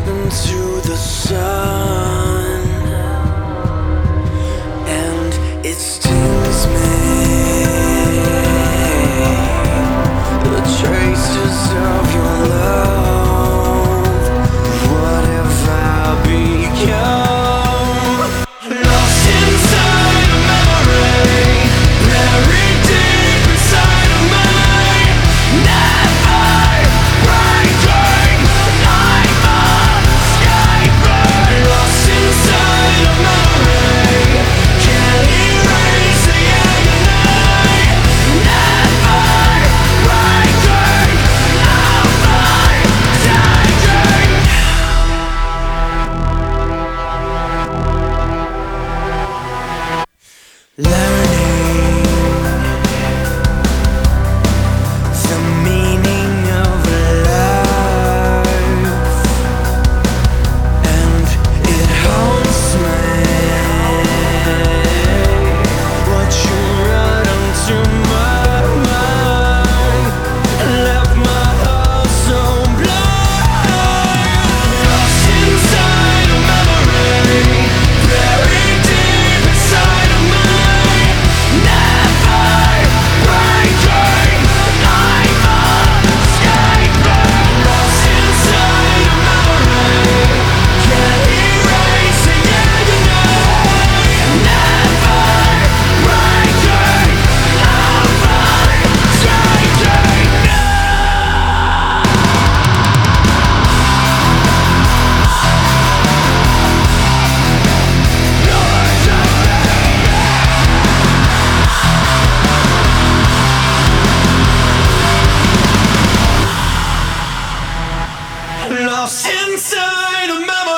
into the sun, and it stings me. The traces of your love. What have I become? Lost inside a memory, buried deep inside of mine. Never breaking, never escaping. Lost inside a memory, can't erase the agony. Never breaking, never taking. Learning the meaning of life, and it haunts me. What you wrote onto my mind left my heart so blind. Lost inside a memory, buried deep inside of mine. Never breaking, never escaping. Lost inside a memory, can't erase the agony. Never breaking, never taking. Lost inside a memory.